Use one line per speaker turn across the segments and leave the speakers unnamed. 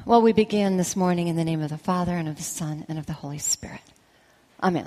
Well, we begin this morning in the name of the Father, and of the Son, and of the Holy Spirit. Amen.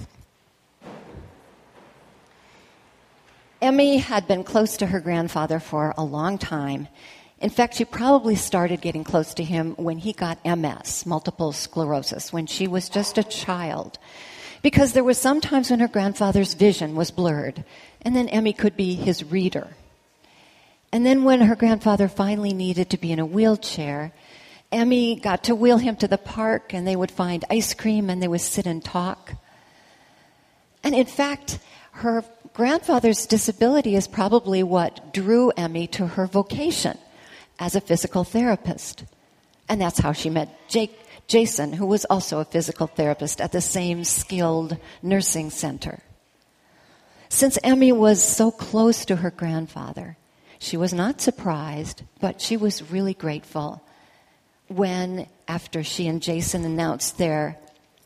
Emmy had been close to her grandfather for a long time. In fact, she probably started getting close to him when he got MS, multiple sclerosis, when she was just a child. Because there were some times when her grandfather's vision was blurred, and then Emmy could be his reader. And then when her grandfather finally needed to be in a wheelchair, Emmy got to wheel him to the park, and they would find ice cream, and they would sit and talk. And in fact, her grandfather's disability is probably what drew Emmy to her vocation as a physical therapist. And that's how she met Jason, who was also a physical therapist at the same skilled nursing center. Since Emmy was so close to her grandfather, she was not surprised, but she was really grateful when, after she and Jason announced their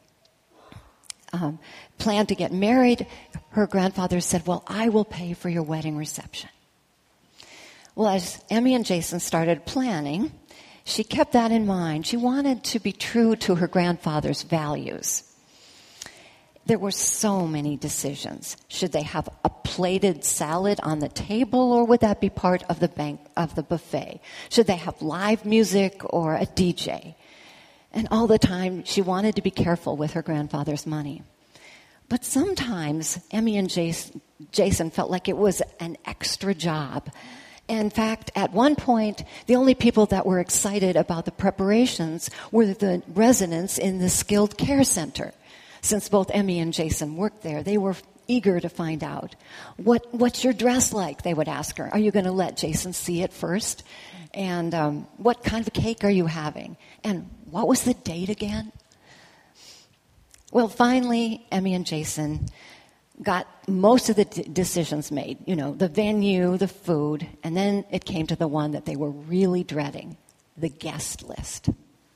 plan to get married, her grandfather said, "Well, I will pay for your wedding reception." Well, as Emmy and Jason started planning, she kept that in mind. She wanted to be true to her grandfather's values. There were so many decisions. Should they have a plated salad on the table, or would that be part of the buffet? Should they have live music or a DJ? And all the time, she wanted to be careful with her grandfather's money. But sometimes, Emmy and Jason felt like it was an extra job. In fact, at one point, the only people that were excited about the preparations were the residents in the skilled care center. Since both Emmy and Jason worked there, they were eager to find out. What's your dress like? They would ask her. Are you going to let Jason see it first? And what kind of cake are you having? And what was the date again? Well, finally, Emmy and Jason got most of the decisions made. You know, the venue, the food, and then it came to the one that they were really dreading, the guest list.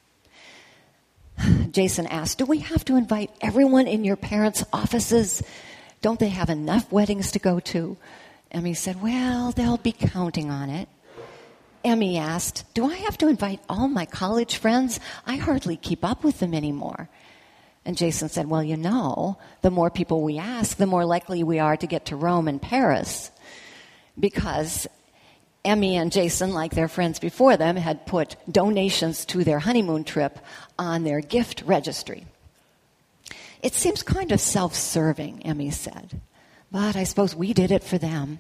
Jason asked, "Do we have to invite everyone in your parents' offices? Don't they have enough weddings to go to?" Emmy said, "Well, they'll be counting on it." Emmy asked, "Do I have to invite all my college friends? I hardly keep up with them anymore." And Jason said, "Well, you know, the more people we ask, the more likely we are to get to Rome and Paris." Because Emmy and Jason, like their friends before them, had put donations to their honeymoon trip on their gift registry. "It seems kind of self-serving," Emmy said, "but I suppose we did it for them."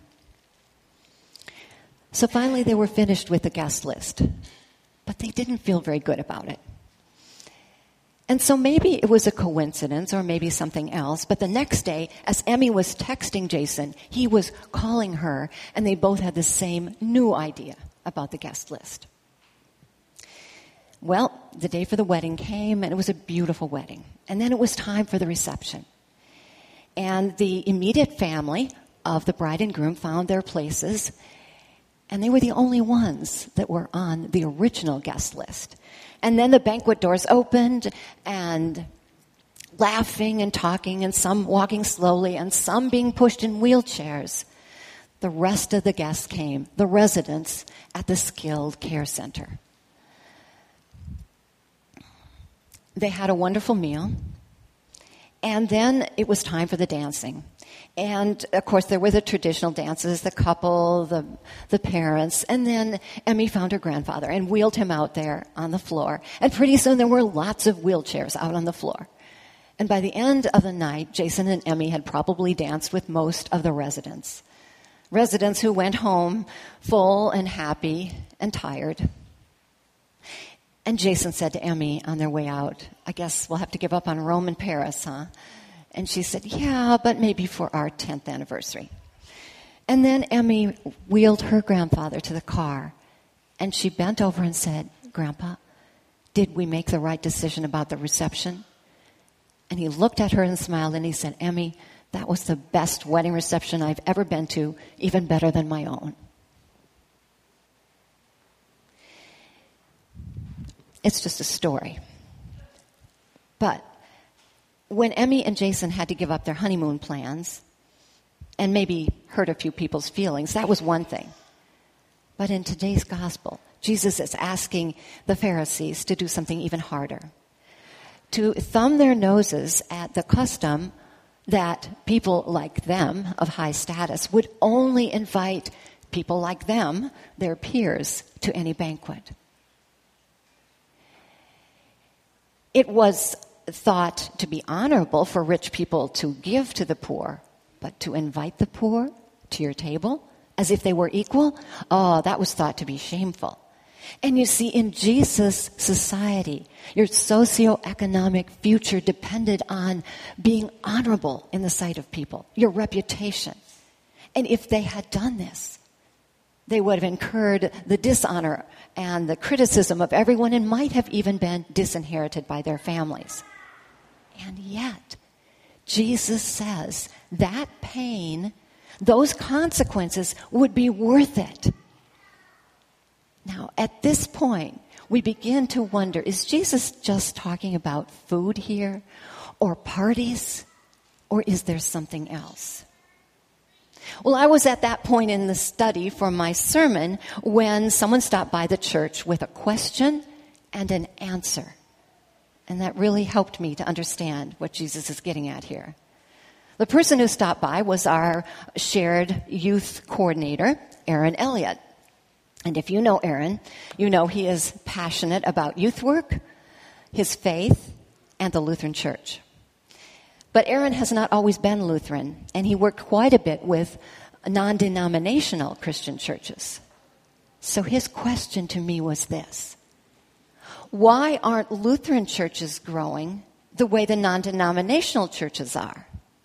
So finally they were finished with the guest list, but they didn't feel very good about it. And so maybe it was a coincidence or maybe something else, but the next day, as Emmy was texting Jason, he was calling her, and they both had the same new idea about the guest list. Well, the day for the wedding came, and it was a beautiful wedding. And then it was time for the reception. And the immediate family of the bride and groom found their places, and they were the only ones that were on the original guest list. And then the banquet doors opened, and laughing and talking, and some walking slowly, and some being pushed in wheelchairs, the rest of the guests came, the residents at the skilled care center. They had a wonderful meal, and then it was time for the dancing. And, of course, there were the traditional dances, the couple, the parents, and then Emmy found her grandfather and wheeled him out there on the floor. And pretty soon there were lots of wheelchairs out on the floor. And by the end of the night, Jason and Emmy had probably danced with most of the residents. Residents who went home full and happy and tired. And Jason said to Emmy on their way out, "I guess we'll have to give up on Rome and Paris, huh?" And she said, "Yeah, but maybe for our 10th anniversary." And then Emmy wheeled her grandfather to the car, and she bent over and said, "Grandpa, did we make the right decision about the reception?" And he looked at her and smiled, and he said, "Emmy, that was the best wedding reception I've ever been to, even better than my own." It's just a story. But when Emmy and Jason had to give up their honeymoon plans and maybe hurt a few people's feelings, that was one thing. But in today's gospel, Jesus is asking the Pharisees to do something even harder, to thumb their noses at the custom that people like them of high status would only invite people like them, their peers, to any banquet. It was thought to be honorable for rich people to give to the poor, but to invite the poor to your table as if they were equal, that was thought to be shameful. And you see, in Jesus' society, your socioeconomic future depended on being honorable in the sight of people, your reputation. And if they had done this, they would have incurred the dishonor and the criticism of everyone and might have even been disinherited by their families. And yet, Jesus says that pain, those consequences would be worth it. Now, at this point, we begin to wonder, is Jesus just talking about food here, or parties, or is there something else? Well, I was at that point in the study for my sermon when someone stopped by the church with a question and an answer. And that really helped me to understand what Jesus is getting at here. The person who stopped by was our shared youth coordinator, Aaron Elliott. And if you know Aaron, you know he is passionate about youth work, his faith, and the Lutheran Church. But Aaron has not always been Lutheran, and he worked quite a bit with non-denominational Christian churches. So his question to me was this: why aren't Lutheran churches growing the way the non-denominational churches are?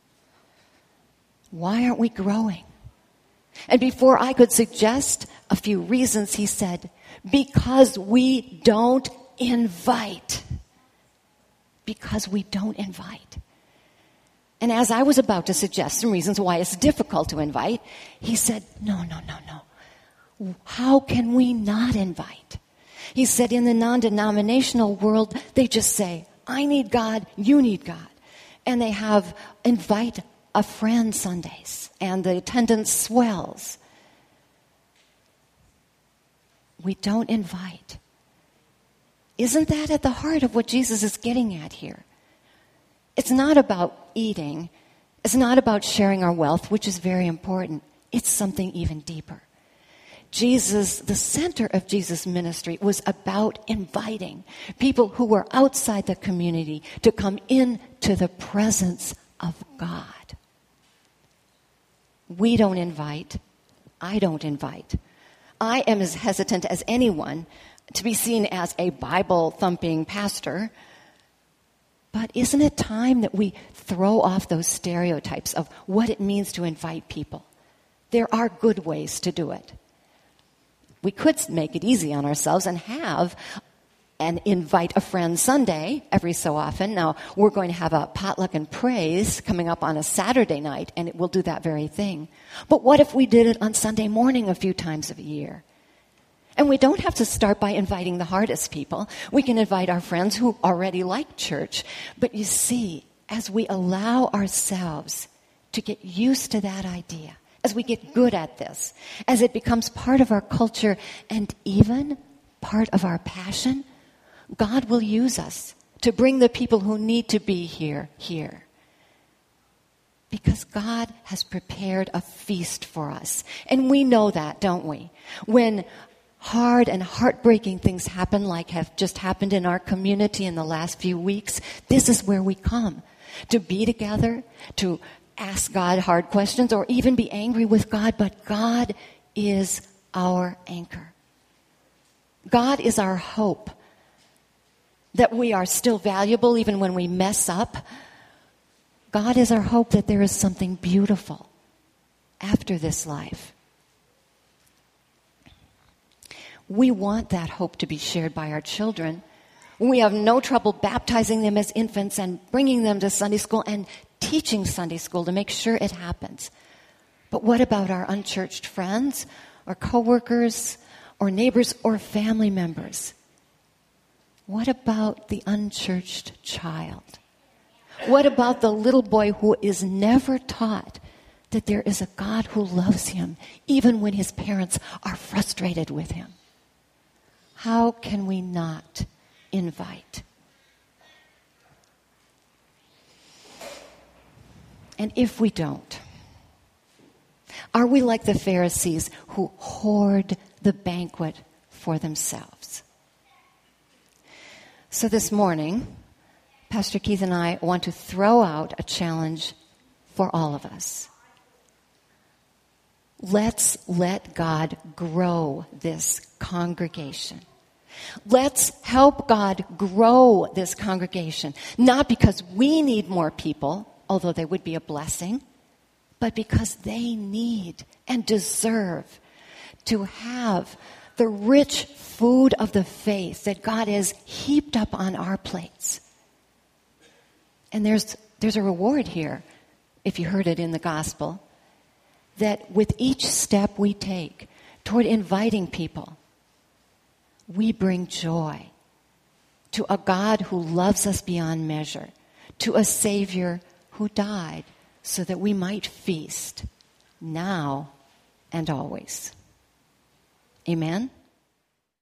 Why aren't we growing? And before I could suggest a few reasons, he said, because we don't invite. Because we don't invite. And as I was about to suggest some reasons why it's difficult to invite, he said, no. How can we not invite? He said in the non-denominational world, they just say, I need God, you need God. And they have invite a friend Sundays, and the attendance swells. We don't invite. Isn't that at the heart of what Jesus is getting at here? It's not about eating. It's not about sharing our wealth, which is very important. It's something even deeper. Jesus, the center of Jesus' ministry was about inviting people who were outside the community to come into the presence of God. We don't invite. I don't invite. I am as hesitant as anyone to be seen as a Bible-thumping pastor. But isn't it time that we throw off those stereotypes of what it means to invite people? There are good ways to do it. We could make it easy on ourselves and have an invite a friend Sunday every so often. Now, we're going to have a potluck and praise coming up on a Saturday night, and it will do that very thing. But what if we did it on Sunday morning a few times a year? And we don't have to start by inviting the hardest people. We can invite our friends who already like church. But you see, as we allow ourselves to get used to that idea, as we get good at this, as it becomes part of our culture and even part of our passion, God will use us to bring the people who need to be here. Because God has prepared a feast for us. And we know that, don't we? When hard and heartbreaking things happen, like have just happened in our community in the last few weeks, this is where we come. To be together, to ask God hard questions, or even be angry with God. But God is our anchor. God is our hope. That we are still valuable even when we mess up. God is our hope that there is something beautiful after this life. We want that hope to be shared by our children. We have no trouble baptizing them as infants and bringing them to Sunday school and teaching Sunday school to make sure it happens. But what about our unchurched friends, or coworkers, or neighbors, or family members? What about the unchurched child? What about the little boy who is never taught that there is a God who loves him, even when his parents are frustrated with him? How can we not invite? And if we don't, are we like the Pharisees who hoard the banquet for themselves? So this morning, Pastor Keith and I want to throw out a challenge for all of us. Let's let God grow this congregation. Let's help God grow this congregation, not because we need more people, although they would be a blessing, but because they need and deserve to have the rich food of the faith that God has heaped up on our plates. And there's a reward here, if you heard it in the gospel, that with each step we take toward inviting people, we bring joy to a God who loves us beyond measure, to a Savior who died so that we might feast now and always. Amen?